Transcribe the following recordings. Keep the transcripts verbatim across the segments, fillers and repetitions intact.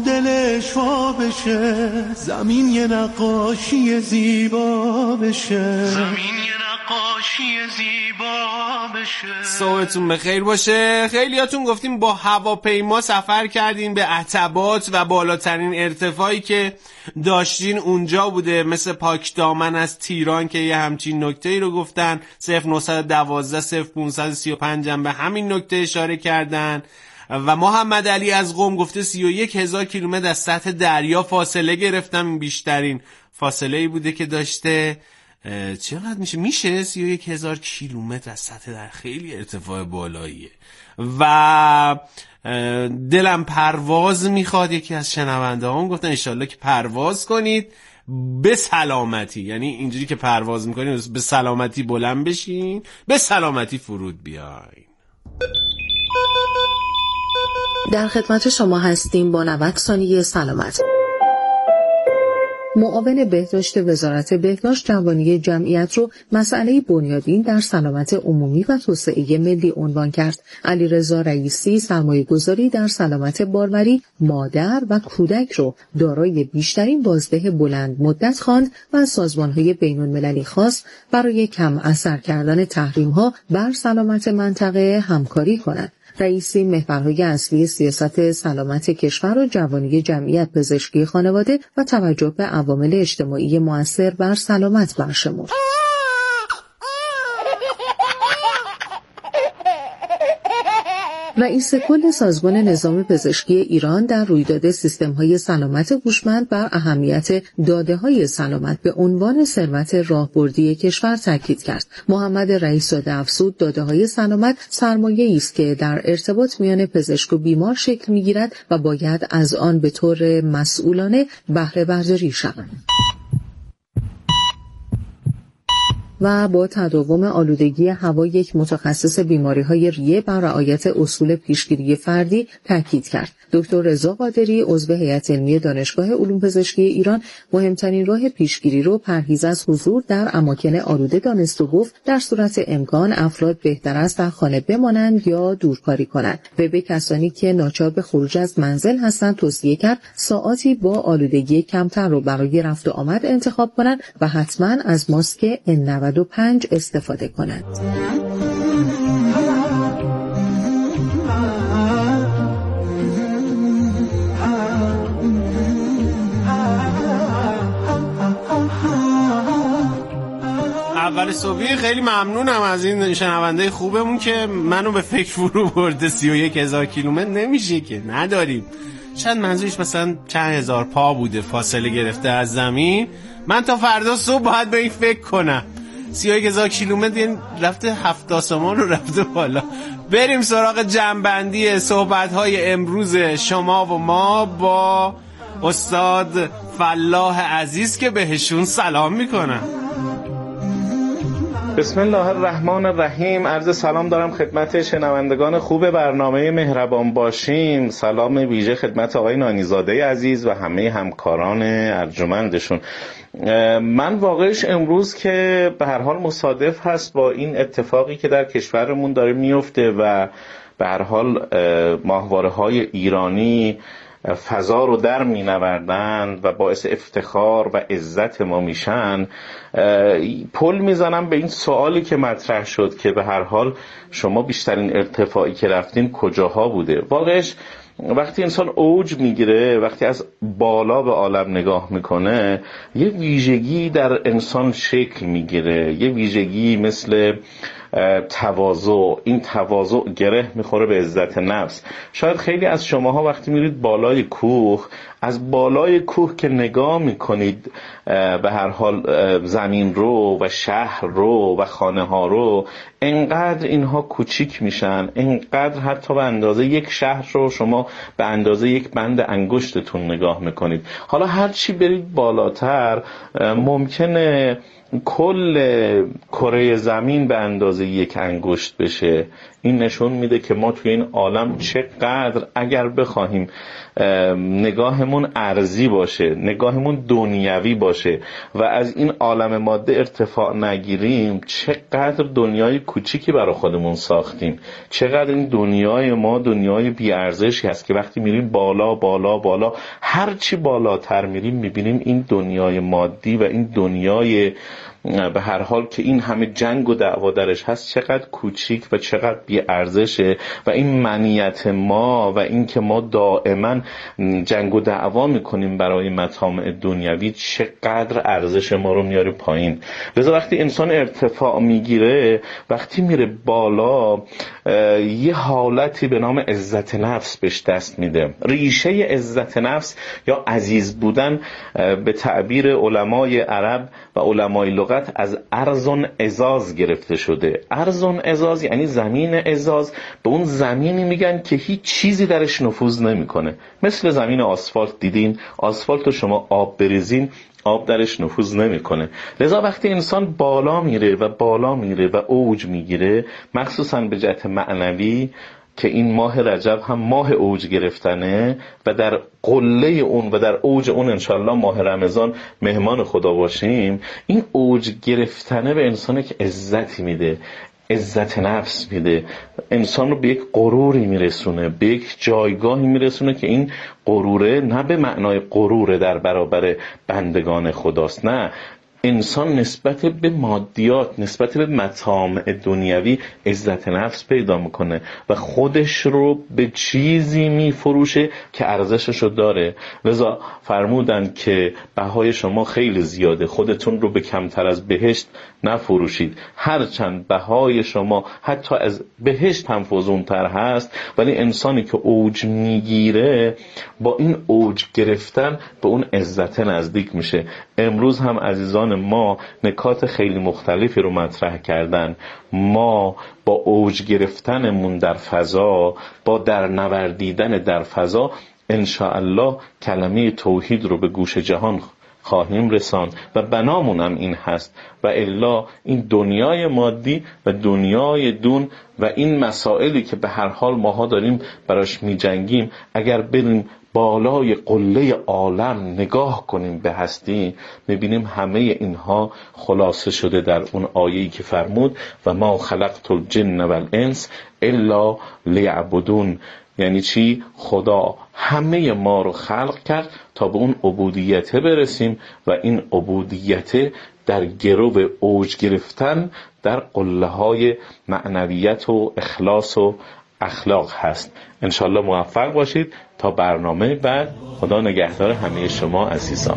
دلش وا بشه، زمین یه نقاشی زیبا بشه، زمین یه نقاشی زیبا بشه. صبحتون بخیر باشه. خیلیاتون گفتیم با هواپیما سفر کردین به عتبات و بالاترین ارتفاعی که داشتین اونجا بوده، مثل پاکدامن از تیران که یه همچین نکته‌ای رو گفتن. صفر نه یک دو صفر پانصد و سی و پنج هم به همین نکته اشاره کردن. و محمد علی از قم گفته سی و یک هزار کیلومتر از سطح دریا فاصله گرفتم. این بیشترین فاصله ای بوده که داشته. چقدر میشه؟ میشه سی و یک هزار کیلومتر از سطح دریا، خیلی ارتفاع بالاییه. و دلم پرواز میخواد. یکی از شنونده هم گفتن انشالله که پرواز کنید به سلامتی، یعنی اینجوری که پرواز میکنید به سلامتی بلند بشین، به سلامتی فرود بیاین. در خدمت شما هستیم با نود ثانیه سلامت. معاون بهداشت وزارت بهداشت جوانی جمعیت رو مسئله بنیادین در سلامت عمومی و توسعه ملی عنوان کرد. علیرضا رئیسی سرمایه‌گذاری در سلامت باروری مادر و کودک رو دارای بیشترین بازده بلند مدت خواند و از سازمان‌های بین‌المللی خواست برای کم اثر کردن تحریم‌ها بر سلامت منطقه همکاری کنند. رئیسی محورهای اصلی سیاست سلامت کشور و جوانی جمعیت پزشکی خانواده و توجه به عوامل اجتماعی مؤثر بر سلامت برشمرد. رئیس کل سازمان نظام پزشکی ایران در رویداد سیستم‌های سلامت هوشمند بر اهمیت داده‌های سلامت به عنوان ثروت راهبردی کشور تاکید کرد. محمد رئیس‌زاده افزود داده‌های سلامت سرمایه‌ای است که در ارتباط میان پزشک و بیمار شکل می‌گیرد و باید از آن به طور مسئولانه بهره برداری شود. و با تداوم آلودگی هوا یک متخصص بیماری‌های ریه بر رعایت اصول پیشگیری فردی تاکید کرد. دکتر رضا قادری عضو هیئت علمی دانشگاه علوم پزشکی ایران مهمترین راه پیشگیری رو پرهیز از حضور در اماکن آلوده دانست و گفت در صورت امکان افراد بهتر است در خانه بمانند یا دورکاری کنند. و به کسانی که ناچار به خروج از منزل هستند توصیه کرد ساعاتی با آلودگی کمتر رو برای رفت و آمد انتخاب کنند و حتما از ماسک ان نود و پنج استفاده کنند. اول صبحی خیلی ممنونم از این شنونده خوبمون که منو به فکر فرو برده. سی و یک هزار کیلومتر نمیشه که، نداریم. شاید منظورش مثلا چند هزار پا بوده فاصله گرفته از زمین. من تا فردا صبح باید به این فکر کنم. سی و یک هزار کیلومتر یعنی رفته هفت آسمان رو رفته بالا. بریم سراغ جمع‌بندی صحبت‌های امروز شما و ما با استاد فلاح عزیز که بهشون سلام میکنم. بسم الله الرحمن الرحیم. عرض سلام دارم خدمت شنوندگان خوب برنامه مهربان باشیم. سلام ویژه خدمت آقای نانیزاده عزیز و همه همکاران ارجمندشون. من واقعش امروز که به هر حال مصادف هست با این اتفاقی که در کشورمون داره میفته و به هر حال ماهواره‌های ایرانی فضا رو در می نوردن و باعث افتخار و عزت ما میشن، پل میزنم به این سوالی که مطرح شد که به هر حال شما بیشترین ارتفاعی که رفتین کجاها بوده. واقعش وقتی انسان اوج میگیره، وقتی از بالا به عالم نگاه میکنه، یه ویژگی در انسان شکل میگیره، یه ویژگی مثل تواضع. این تواضع گره میخوره به عزت نفس. شاید خیلی از شماها وقتی میرید بالای کوه، از بالای کوه که نگاه میکنید به هر حال زمین رو و شهر رو و خانه ها رو، انقدر اینها کوچیک میشن، انقدر حتی به اندازه یک شهر رو شما به اندازه یک بند انگشتتون نگاه میکنید. حالا هر چی برید بالاتر ممکنه کل کره زمین به اندازه یک انگشت بشه، این نشون میده که ما توی این عالم چقدر اگر بخواهیم نگاهمون ارضی باشه، نگاهمون دنیوی باشه و از این عالم ماده ارتفاع نگیریم، چقدر دنیای کوچیکی برای خودمون ساختیم، چقدر این دنیای ما دنیای بی‌ارزشی هست که وقتی میریم بالا بالا بالا، هر چی بالاتر میریم میبینیم این دنیای مادی و این دنیای به هر حال که این همه جنگ و دعوا درش هست چقدر کوچیک و چقدر بی ارزشه و این منیت ما و این که ما دائما جنگ و دعوا میکنیم برای مطامع دنیوی چقدر ارزش ما رو میاره پایین. لذا وقتی انسان ارتفاع میگیره، وقتی میره بالا، یه حالتی به نام عزت نفس بهش دست میده. ریشه عزت نفس یا عزیز بودن به تعبیر علمای عرب و علمای لغت از ارزون ازاز گرفته شده. ارزون ازاز یعنی زمین ازاز، به اون زمینی میگن که هیچ چیزی درش نفوذ نمیکنه. مثل زمین آسفالت، دیدین آسفالت رو شما آب بریزین آب درش نفوذ نمیکنه. لذا وقتی انسان بالا میره و بالا میره و اوج میگیره، مخصوصا به جهت معنوی که این ماه رجب هم ماه اوج گرفتنه و در قله اون و در اوج اون انشالله ماه رمضان مهمان خدا باشیم، این اوج گرفتنه به انسان که عزتی میده، عزت نفس میده، انسان رو به یک غروری میرسونه، به یک جایگاهی میرسونه که این غروره نه به معنای غروره در برابر بندگان خداست، نه، انسان نسبت به مادیات، نسبت به مطامع دنیوی عزت نفس پیدا میکنه و خودش رو به چیزی میفروشه که ارزشش رو داره. لذا فرمودن که بهای شما خیلی زیاده، خودتون رو به کمتر از بهشت نفروشید. هرچند بهای شما حتی از بهشت هم فزونتر هست، ولی انسانی که اوج میگیره با این اوج گرفتن به اون عزت نزدیک میشه. امروز هم عزیزان ما نکات خیلی مختلفی رو مطرح کردن. ما با اوج گرفتنمون در فضا، با در نوردیدن در فضا، انشاءالله کلمه توحید رو به گوش جهان خواهیم رسان و بنامونم این هست. و الا این دنیای مادی و دنیای دون و این مسائلی که به هر حال ماها داریم براش می جنگیم، اگر بریم بالای قله عالم نگاه کنیم به هستی، میبینیم همه اینها خلاصه شده در اون آیه‌ای که فرمود و ما خلقت الجن والانس الا لیعبدون. یعنی چی؟ خدا همه ما رو خلق کرد تا به اون عبودیت برسیم و این عبودیت در گرو اوج گرفتن در قله های معنویت و اخلاص و اخلاق هست. انشالله موفق باشید. تا برنامه بعد، خدا نگهدار همه شما عزیزان.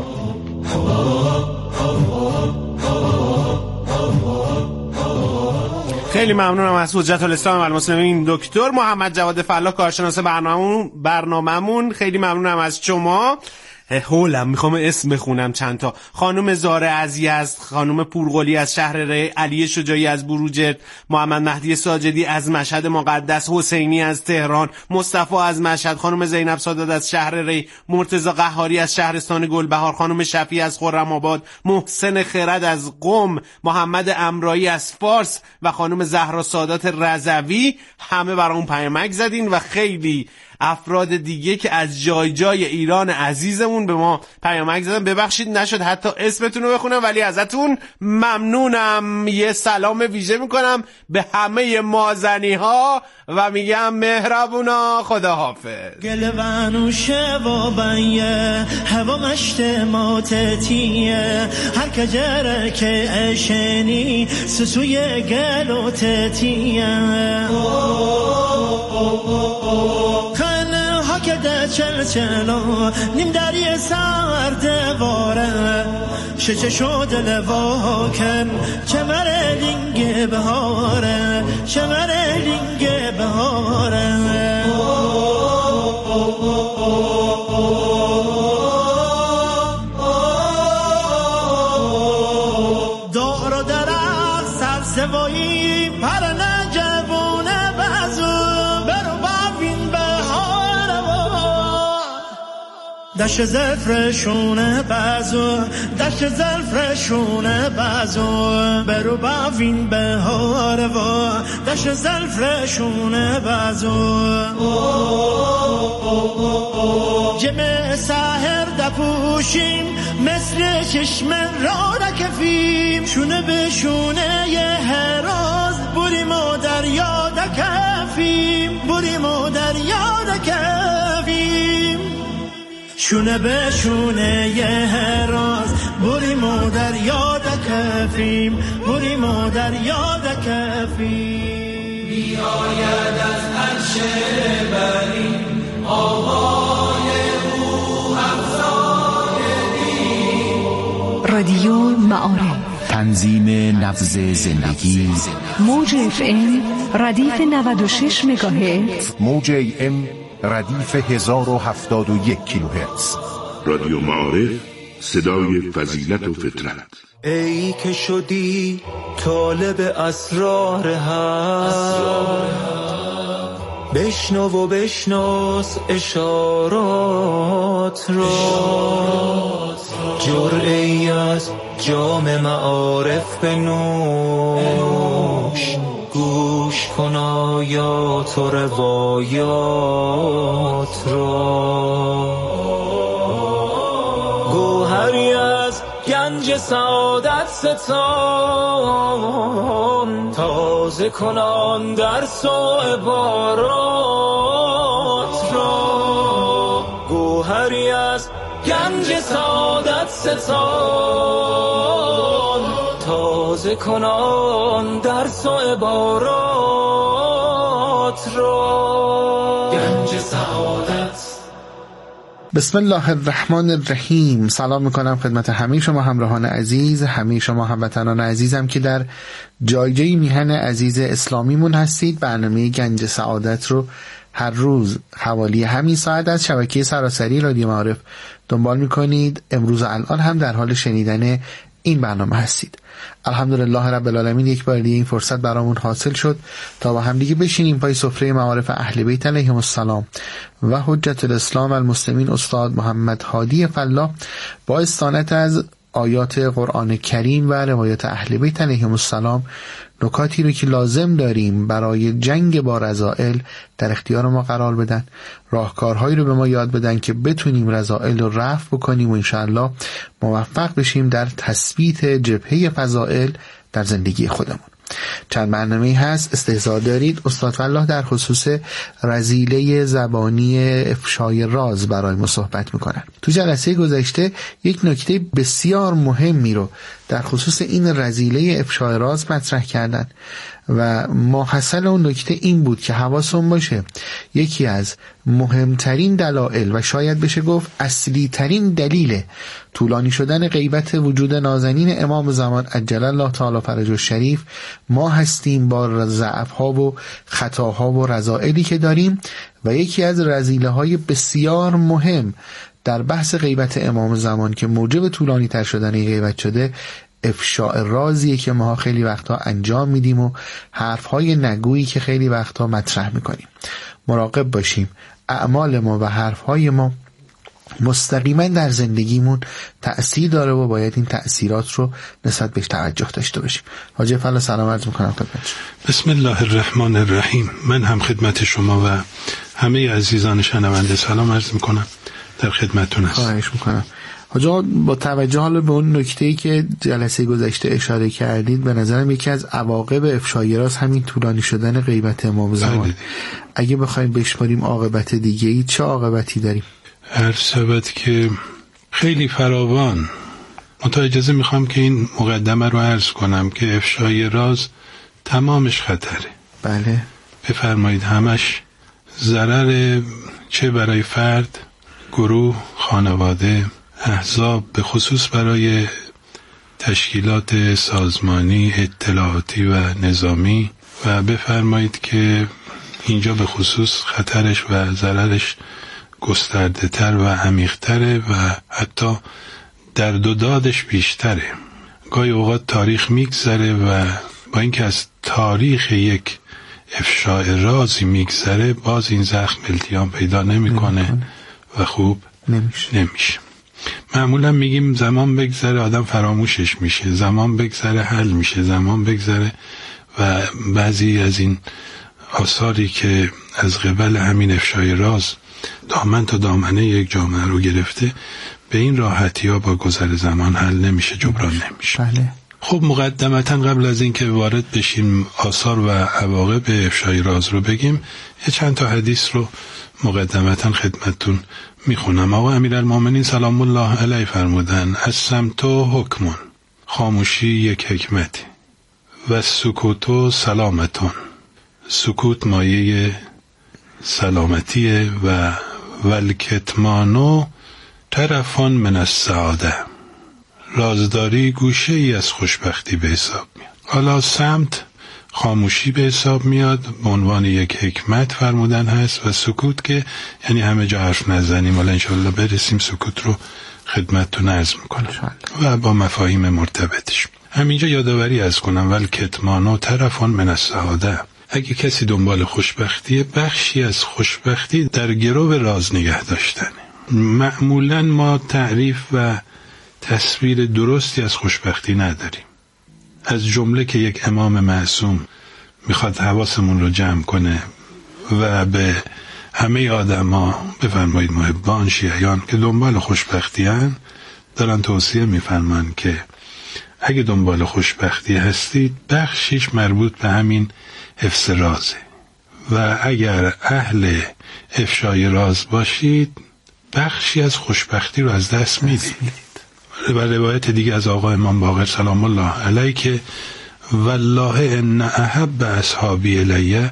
خیلی ممنونم از حجت الاسلام و المسلمین دکتر محمد جواد فلاح، کارشناس برنامه‌مون برنامه‌مون. خیلی ممنونم از شما. هولم میخوام اسم بخونم چند تا. خانم زاره از یزد، خانم پورقلی از شهر ری، علی شجاعی از بروجرد، محمد مهدی ساجدی از مشهد مقدس، حسینی از تهران، مصطفی از مشهد، خانم زینب سادات از شهر ری، مرتضی قهاری از شهرستان گلبهار، خانم شفیع از خرم‌آباد، محسن خرد از قم، محمد امرایی از فارس و خانم زهرا سادات رضوی. همه برامون پیامک زدین و خیلی افراد دیگه که از جای جای ایران عزیزمون به ما پیامک زدن. ببخشید نشد حتی اسمتون رو بخونم، ولی ازتون ممنونم. یه سلام ویژه میکنم به همه مازنی ها و میگم مهربونا، خداحافظ. گلوانو شوابیه هوا مشتماتتیه هر کجره که اشنی سسوی گلو تتیه که ده چل چلا نیم دری سر دواره شچه شد لوا کن چمر لینگ بهاره چمر لینگ بهاره دار و درخت سبزوایی پر نجبونه بزو برو ببین بهار دشت زلفرشونه بازو دشت زلفرشونه بازو برو باوین بهاره و دشت زلفرشونه بازو جمع ساهر دپوشیم مثل چشم را نکفیم شونه به شونه یه هراز بریم و دریا دکفیم بریم و دریا دکفیم شونه به شونه یه هراز بریم و دریا دکفیم بریم و دریا دکفیم بیاید از عرش بری آوای روح افزای دین رادیو معارف تنظیم نبض زندگی موج اف ام ردیف نود و شش مگاهرتز موج ای ام ردیف هزار و هفتاد و یک کیلوهرتز. رادیو معارف، صدای فضیلت و فطرت. ای که شدی طالب اسرار حق بشنو و بشناس اشارات را جرعه‌ای از جام معارف بنوش گوش کن آیات و روایات را گوهری از گنج سعادت ستان تازه کنان درس و عبارات را گوهری از گنج سعادت ستان تازه کنان درس و عبارات را گنج سعادت. بسم الله الرحمن الرحیم. سلام میکنم خدمت همه شما همراهان عزیز، همه شما هموطنان عزیزم که در جای جای میهن عزیز اسلامیمون هستید. برنامه گنج سعادت رو هر روز حوالی همین ساعت از شبکه سراسری رادیو معارف دنبال میکنید. امروز و الان هم در حال شنیدن این برنامه هستید. الحمدلله رب العالمین، یک بار دیگه این فرصت برامون حاصل شد تا با هم دیگه بشینیم پای سفره معارف اهل بیت علیهم السلام و حجت الاسلام المسلمین استاد محمد هادی فلاح با استانت از آیات قرآن کریم و روایات اهل بیت علیهم السلام نکاتی رو که لازم داریم برای جنگ با رذائل در اختیار ما قرار بدن، راهکارهایی رو به ما یاد بدن که بتونیم رذائل رو رفع بکنیم و انشاءالله موفق بشیم در تثبیت جبهه فضائل در زندگی خودمون. چند برنامه هست استحضار دارید استاد فلاح در خصوص رذیله زبانی افشای راز برای ما صحبت میکنن. تو جلسه گذشته یک نکته بسیار مهمی رو در خصوص این رذیله افشای راز مطرح کردن و ماحصل اون نکته این بود که حواسون باشه یکی از مهمترین دلایل و شاید بشه گفت اصلی ترین دلیل طولانی شدن غیبت وجود نازنین امام زمان عجل الله تعالی فرجه الشریف ما هستیم با ضعف‌ها و خطاها و رذائلی که داریم و یکی از رذیله های بسیار مهم در بحث غیبت امام زمان که موجب طولانی تر شدن این غیبت شده افشاء رازیه که ما خیلی وقتا انجام میدیم و حرفهای نگویی که خیلی وقتا مطرح میکنیم. مراقب باشیم اعمال ما و حرفهای ما مستقیما در زندگیمون تأثیر داره و باید این تأثیرات رو نسبت بهش توجه داشته باشیم. حاجی فلا سلام عرض میکنم خدمتتون. بسم الله الرحمن الرحیم. من هم خدمت شما و همه عزیزان شنونده سلام عرض میکنم، در خدمتتون هستم. خواهش میکنم. حاجا با توجه حالا به اون نکته‌ای که جلسه گذشته اشاره کردید، به نظرم یکی از عواقب افشای راز همین طولانی شدن غیبت امام زمان. اگه بخوایم بشماریم عاقبت دیگه‌ای چه عاقبتی داریم؟ هر سبت که خیلی فراوان. منتها اجازه میخوام که این مقدمه رو عرض کنم که افشای راز تمامش خطره. بله. بفرمایید. همش ضرر، چه برای فرد، گروه، خانواده، احزاب، به خصوص برای تشکیلات سازمانی، اطلاعاتی و نظامی، و بفرمایید که اینجا به خصوص خطرش و ضررش گسترده تر و عمیق تره و حتی درد و دادش بیشتره. گاهی اوقات تاریخ میگذره و با اینکه از تاریخ یک افشاء رازی میگذره باز این زخم التیام پیدا نمیکنه و خوب نمیشه نمیشه. معمولا میگیم زمان بگذره آدم فراموشش میشه، زمان بگذره حل میشه، زمان بگذره. و بعضی از این آثاری که از قبل همین افشای راز دامن تا دامنه یک جامعه رو گرفته، به این راحتی ها با گذر زمان حل نمیشه، جبران نمیشه. بله. خب مقدمتا قبل از این که وارد بشیم آثار و عواقب افشای راز رو بگیم، یه چند تا حدیث رو مقدمتا خدمتتون میخونم. آقا امیرالمومنین سلام الله علیه فرمودن الصمت حکمون، خاموشی یک حکمت، و سکوت سلامتون، سکوت مایه سلامتیه، و والکتمان طرفان من السعاده، رازداری گوشه ای از خوشبختی به حساب میاد. حالا صمت خاموشی به حساب میاد، به عنوان یک حکمت فرمودن هست، و سکوت که یعنی همه جا حرف نزنیم. حالا انشاءالله برسیم سکوت رو خدمتتون عرض میکنم و با مفاهیم مرتبطش. همینجا یادآوری از کنم والکتمان طرفان من السعاده، اگه کسی دنبال خوشبختیه، بخشی از خوشبختی در گرو راز نگه داشتنه. معمولا ما تعریف و تصویر درستی از خوشبختی نداریم، از جمله که یک امام معصوم میخواد حواسمون رو جمع کنه و به همه آدما بفرمایید محبان شیعیان که دنبال خوشبختی هن دارن توصیه میفرمان که اگه دنبال خوشبختی هستید بخشیش مربوط به همین حفظ رازه، و اگر اهل افشای راز باشید بخشی از خوشبختی رو از دست میدید. و روایت دیگه از آقا امام باقر سلام الله علیه که والله ان احب اصحابی الیه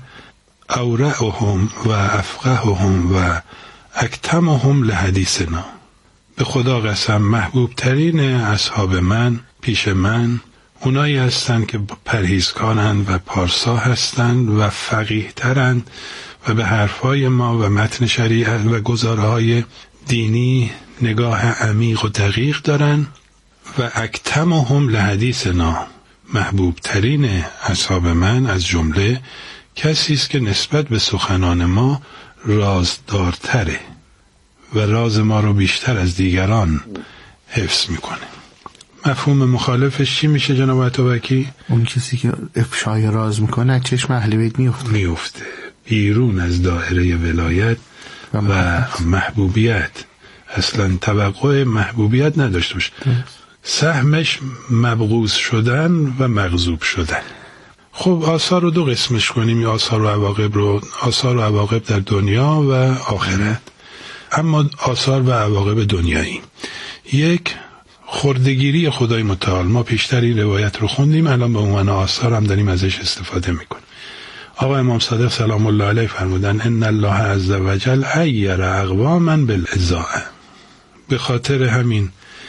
اورعهم و افقههم و اکتمهم لحدیثنا، به خدا قسم محبوب ترین اصحاب من پیش من اونایی هستند که پرهیزکارند و پارسا هستند و فقیه ترند و به حرفای ما و متن شریعت و گزارهای دینی نگاه عمیق و دقیق دارن. و اکتمهم لحدیثنا، محبوب ترین اصحاب من از جمله کسی است که نسبت به سخنان ما رازدارتره و راز ما رو بیشتر از دیگران حفظ میکنه. مفهوم مخالفش چی میشه جناب عطابکی؟ اون کسی که افشای راز میکنه چشم اهل بیت میفته میفته بیرون از دایره ولایت و, و محبوبیت، اصلا توقع محبوبیت نداشته باشه، سهمش مبغوض شدن و مغضوب شدن. خب آثار رو دو قسمش کنیم، آثار و عواقب رو، آثار و عواقب در دنیا و آخرت. اما آثار و عواقب دنیایی، یک خردگیری خدای متعال. ما پیشتر این روایت رو خوندیم، الان به عنوان آثار هم داریم ازش استفاده میکنیم. آقا امام صادق سلام الله علیه فرمودن ان الله عز وجل عیر اقواما بالاذاعه، به خاطر همین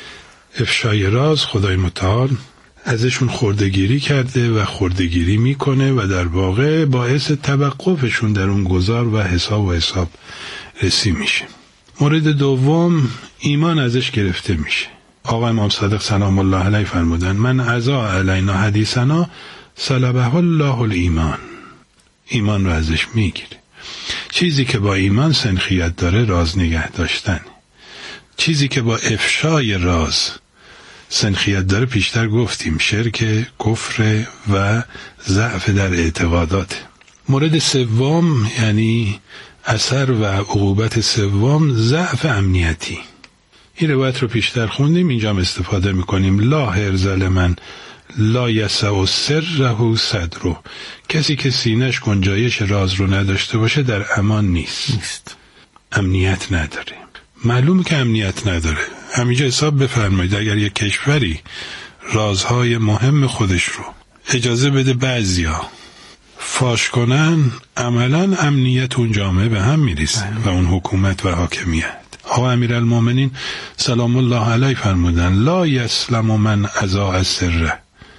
افشای راز خدای متعال ازشون خردگیری کرده و خردگیری میکنه و در واقع باعث توقفشون در اون گذار و حساب و حساب رسی میشه. مورد دوم ایمان ازش گرفته میشه. آقا امام صادق سلام الله علیه فرمودن من عزا علینا حدیثنا سلبه الله الایمان، ایمان رو ازش میگیره. چیزی که با ایمان سنخیت داره راز نگه داشتن، چیزی که با افشای راز سنخیت داره پیشتر گفتیم شرک، کفر و ضعف در اعتقادات. مورد سوم یعنی اثر و عقوبت سوم ضعف امنیتی. این روایت رو پیشتر خوندیم، اینجا هم استفاده میکنیم. لا هرز لمن لا یسع سره صدره، کسی که سینه‌اش گنجایش راز رو نداشته باشه در امان نیست, نیست. امنیت نداره. معلومه که امنیت نداره. همینجا حساب بفرمایید اگر یک کشوری رازهای مهم خودش رو اجازه بده بعضیا فاش کنن، عملا امنیت اون جامعه به هم میریزه و اون حکومت و حاکمیت. آقا امیرالمومنین سلام الله علیه فرمودن لا یسلم من اذاع السر،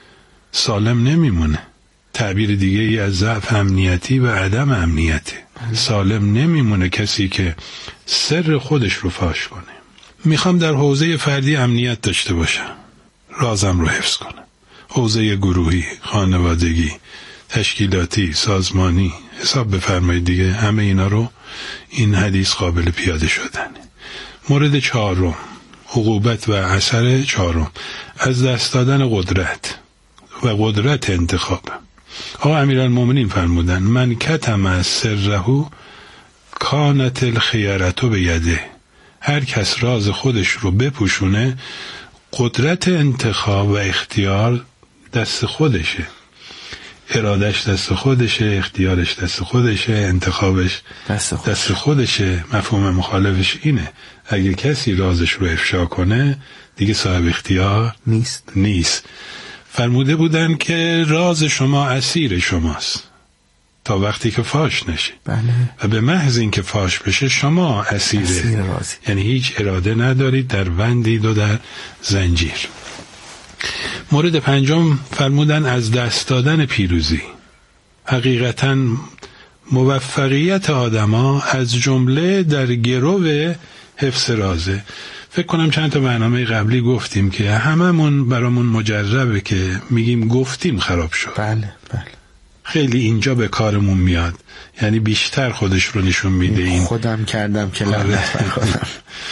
سالم نمیمونه. تعبیر دیگه ای از ضعف امنیتی و عدم امنیتی. سالم نمیمونه کسی که سر خودش رو فاش کنه. میخوام در حوزه فردی امنیت داشته باشم، رازم رو حفظ کنم. حوزه گروهی، خانوادگی، تشکیلاتی، سازمانی، حساب بفرمایید دیگه، همه اینا رو این حدیث قابل پیاده شدنه. مورد چهارم، عقوبت و اثر چهارم، از دست دادن قدرت و قدرت انتخاب. آقا امیرالمومنین فرمودن من کتم سره کانت الخیرة بیده، هر کس راز خودش رو بپوشونه قدرت انتخاب و اختیار دست خودشه، ارادش دست خودشه، اختیارش دست خودشه، انتخابش دست خودشه. دست خودشه. مفهوم مخالفش اینه اگه کسی رازش رو افشا کنه دیگه صاحب اختیار نیست نیست. فرموده بودن که راز شما اسیر شماست تا وقتی که فاش نشه. بله. و به محض این که فاش بشه شما اسیر, اسیر رازی. یعنی هیچ اراده ندارید، در بندید و در زنجیر. مورد پنجم فرمودن از دست دادن پیروزی. حقیقتاً موفقیت آدما از جمله در گرو حفظ رازه. فکر کنم چند تا برنامه قبلی گفتیم که هممون برامون مجربه که میگیم گفتیم خراب شد. بله بله. خیلی اینجا به کارمون میاد، یعنی بیشتر خودش رو نشون میده. این خودم کردم که لعنت بر خودم.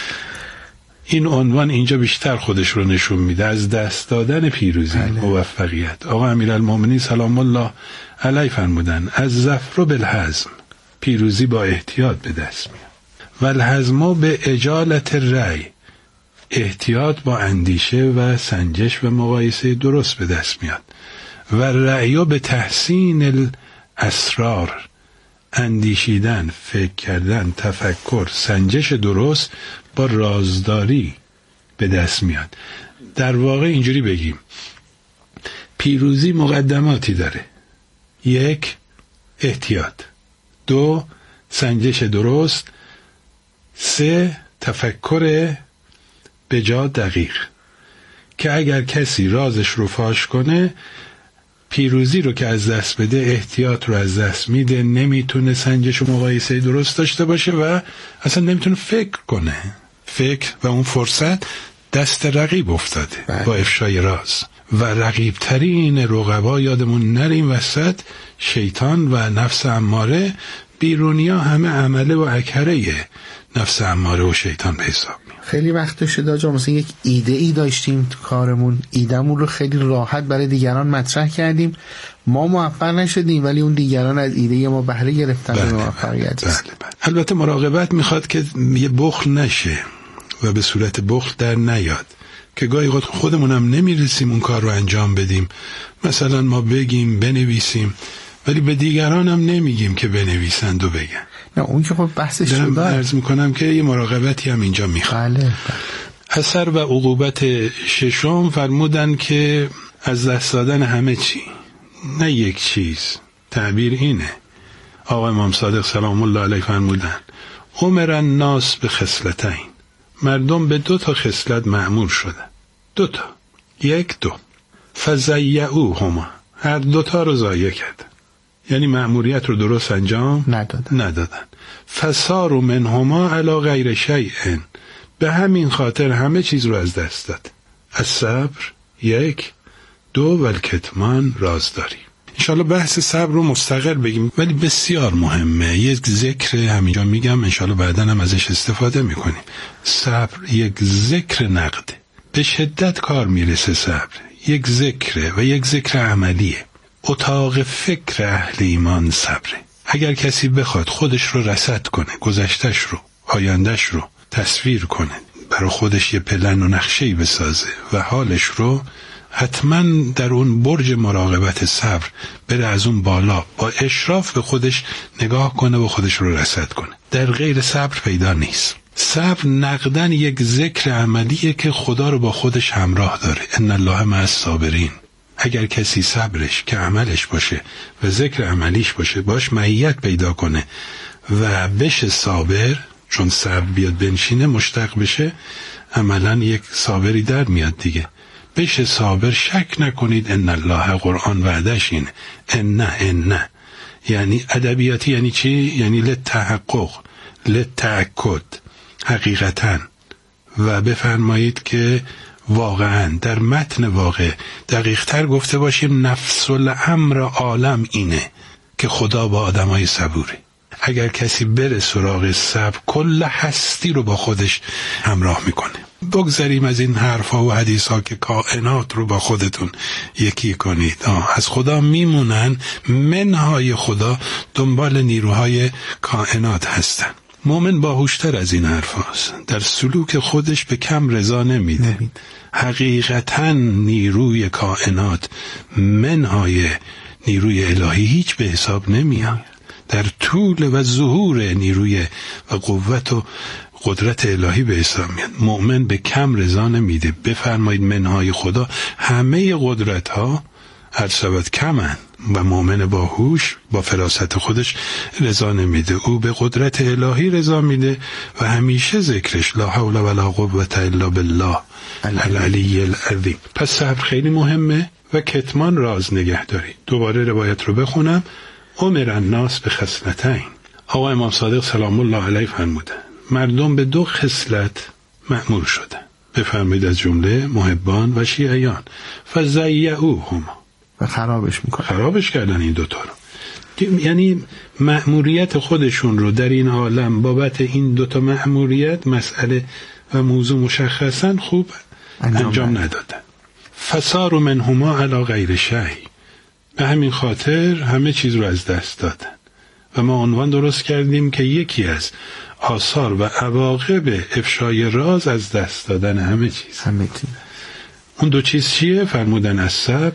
این عنوان اینجا بیشتر خودش رو نشون میده، از دست دادن پیروزی. بله. موفقیت. آقا امیرالمومنین سلام الله علیه فرمودن از ظفر بالحزم، پیروزی با احتیاط به دست میاد. و الحزم به اجالت رأی، احتیاط با اندیشه و سنجش و مقایسه درست به دست میاد. و رأی به تحسین الاسرار، اندیشیدن، فکر کردن، تفکر، سنجش درست با رازداری به دست میاد. در واقع اینجوری بگیم پیروزی مقدماتی داره: یک، احتیاط، دو، سنجش درست، سه، تفکر بجا دقیق. که اگر کسی رازش رو فاش کنه پیروزی رو که از دست بده، احتیاط رو از دست میده، نمیتونه سنجش و مقایسه درست داشته باشه و اصلا نمیتونه فکر کنه. فکر و اون فرصت دست رقیب افتاده. بله. با افشای راز. و رقیبترین رقبا یادمون نریم وسط شیطان و نفس اماره. بیرونیا همه عمله و اکره نفس اماره و شیطان به حساب میاد. خیلی وقت شده آجا مثلا یک ایده ای داشتیم تو کارمون، ایدهمون رو خیلی راحت برای دیگران مطرح کردیم، ما موفق نشدیم ولی اون دیگران از ایده ما بهره گرفتن. بله. موفقیت بله. بله. البته مراقبت میخواد که یه بخل نشه و به صورت بخل در نیاد، که گاهی وقت خودمونم نمیرسیم اون کار رو انجام بدیم. مثلا ما بگیم بنویسیم ولی به دیگران هم نمیگیم که بنویسند و بگن. نه اون که خب بحثش شده. دارم عرض میکنم که یه مراقبتی هم اینجا میخواد. بله بله. اثر و عقوبت ششم فرمودن که از دست دادن همه چی، نه یک چیز. تعبیر اینه، آقا امام صادق سلام الله علیه فرمودن امر الناس به خصلتین، مردم به دو تا خصلت مأمور شدن. دو تا، یک دو، فضیعوهما، هر دو تا رو ضایع کردن، یعنی مأموریت رو درست انجام ندادن. ندادن. فصار منهما علی غیر شیء، به همین خاطر همه چیز رو از دست داد. الصبر یک، دو، والکتمان، رازداری. انشالله بحث صبر رو مستقل بگیم ولی بسیار مهمه. یک ذکر همینجا میگم، انشالله بعداً هم ازش استفاده میکنیم. صبر یک ذکر نقده، به شدت کار میرسه. صبر یک ذکره و یک ذکر عملیه. اتاق فکر اهل ایمان صبره. اگر کسی بخواد خودش رو رصد کنه، گذشتش رو، آیندش رو تصویر کنه، برای خودش یه پلن و نقشه‌ای بسازه و حالش رو، حتما در اون برج مراقبت صبر بره از اون بالا با اشراف به خودش نگاه کنه و خودش رو رصد کنه. در غیر صبر پیدا نیست. صبر نقدن یک ذکر عملیه که خدا رو با خودش همراه داره. ان الله مع الصابرین. اگر کسی صبرش که عملش باشه و ذکر عملیش باشه، باش معیت پیدا کنه و بشه صابر، چون صبر بیاد بنشینه مشتق بشه، عملا یک صابری در میاد دیگه. بشه صابر، شک نکنید ان الله، قرآن وعدش اینه، ان ان یعنی ادبیاتی. یعنی چی؟ یعنی لتحقق، لتأکد، حقیقتا. و بفرمایید که واقعا در متن واقع دقیق تر گفته باشیم نفس الامر عالم اینه که خدا با آدمای صبوره. اگر کسی بره سراغ صبر کل هستی رو با خودش همراه میکنه. بگذاریم از این حرفا و حدیثا که کائنات رو با خودتون یکی کنید. آه. از خدا میمونن، منهای خدا دنبال نیروهای کائنات هستن. مومن باهوشتر از این حرفاست. در سلوک خودش به کم رضا نمیده. حقیقتا نیروی کائنات منهای نیروی الهی هیچ به حساب نمیاد. در طول و ظهور نیروی و قوت و قدرت الهی به حساب میاد. مؤمن به کم رضا نمیده. بفرمایید منهای خدا همه قدرت ها هر شود کمن و مؤمن باهوش با فراست خودش رضا نمیده. او به قدرت الهی رضا میده و همیشه ذکرش لا حول ولا قوة الا بالله العلی العظیم. پس صبر خیلی مهمه و کتمان راز نگهداری. دوباره روایت رو بخونم. امر الناس به خصلتین. آقا امام صادق سلام الله علیه فرمودن مردم به دو خصلت مأمور شده. بفرمایید از جمله محبان و شیعیان. فزیعوهما و خرابش میکنن. خرابش کردن این دوتا رو. یعنی مأموریت خودشون رو در این عالم بابت این دوتا مأموریت مسئله و موضوع مشخصا خوب انجام, انجام ندادن. فصار منهما علی غیر شیء. به همین خاطر همه چیز رو از دست دادن و ما عنوان درست کردیم که یکی از آثار و عواقب افشای راز از دست دادن همه چیز. همه چیز. اون دو چیز چیه؟ فرمودن از صبر،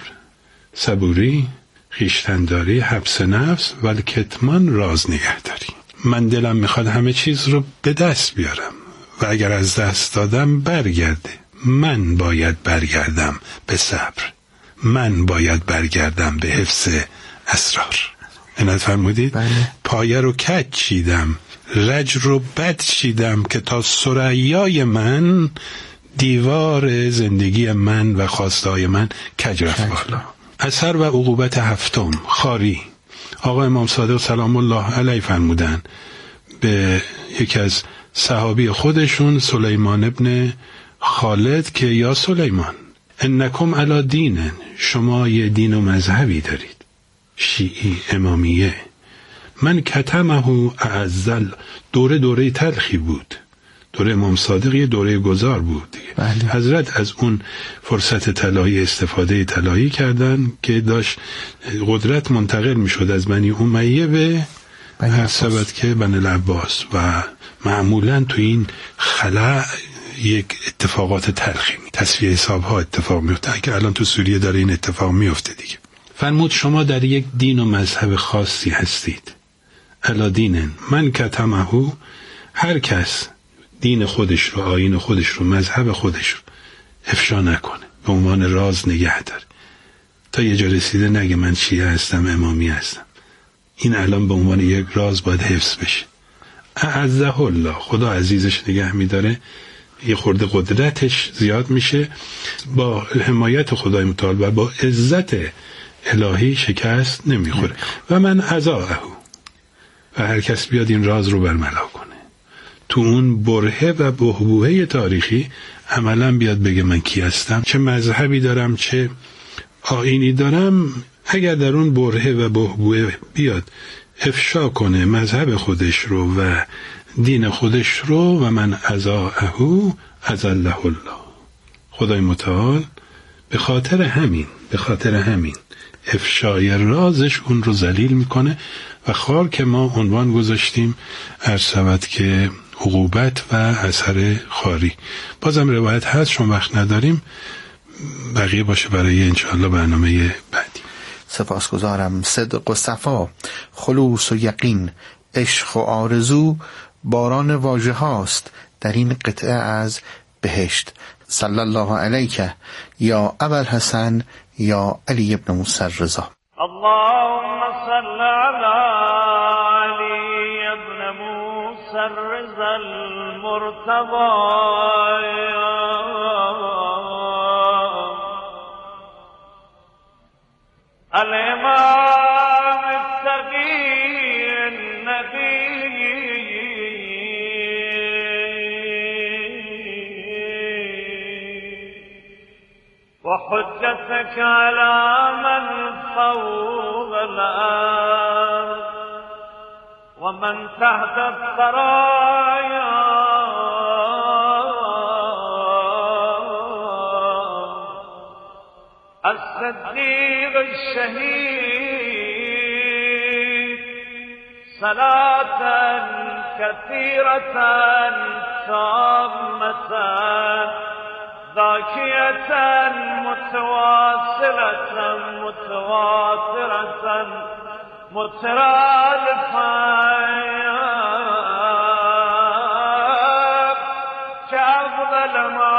صبوری، خویشتن‌داری، حبس نفس و کتمان راز نگهداری. من دلم میخواد همه چیز رو به دست بیارم و اگر از دست دادم برگرده. من باید برگردم به صبر. من باید برگردم به حفظ اسرار. اینت فرمودید؟ بله. پایه رو کج چیدم، رج رو بد چیدم که تا ثریای من دیوار زندگی من و خواستای من کج رفت بالا. اثر و عقوبت هفتم، خاری. آقا امام صادق سلام الله علیه فرمودن به یکی از صحابی خودشون سلیمان ابن خالد که یا سلیمان انکم علی دینن، شما یه دین و مذهبی دارید، شیعی امامیه. من کتمه اعزل. دوره دوره تلخی بود. دوره امام صادق یه دوره گذار بود دیگه. بله. حضرت از اون فرصت طلایی استفاده طلایی کردن که داشت قدرت منتقل میشد از بنی امیه به هر سبت که بنی العباس و معمولا تو این خلا یک اتفاقات تلخی می تصفیه حساب ها اتفاق میفته که الان تو سوریه داره این اتفاق میفته دیگه. فرمود شما در یک دین و مذهب خاصی هستید. الا دینن من کتمهو، هر کس دین خودش رو، آیین خودش رو، مذهب خودش رو افشا نکنه، به عنوان راز نگه داره تا یه جا رسیده نگه من شیعه هستم، امامی هستم. این الان به عنوان یک راز باید حفظ بشه. اعزه الله، خدا عزیزش نگه میداره، یه خورده قدرتش زیاد میشه، با حمایت خدای متعال و با عزت الهی شکست نمیخوره. و من عزاءه، و هر کس بیاد این راز رو برملا کنه، تو اون برهه و بحبوحه تاریخی عملا بیاد بگه من کی هستم، چه مذهبی دارم، چه آیینی دارم. اگر در اون برهه و بحبوحه بیاد افشا کنه مذهب خودش رو و دین خودش رو، و من عزاءه عزله الله، خدای متعال به خاطر همین به خاطر همین افشای رازش اون رو ذلیل میکنه و خار که ما عنوان گذاشتیم ارسبت که عقوبت و اثر خاری. بازم روایت هست، چون وقت نداریم بقیه باشه برای انشاءالله برنامه بعدی. سپاسگزارم. صدق و صفا، خلوص و یقین، عشق و آرزو باران واژه هاست در این قطعه از بهشت. صلی الله علیک یا ابوالحسن یا علی ابن موسی الرضا. اللهم صل على علی ابن موسی الرضا المرتضى الامام التقی النبی وحجتك على من فوق الأرض ومن تحت الثرايا الصديق الشهيد صلاة كثيرة تامة ذاكية متواصلة متواترة مترادفة كأفضل ما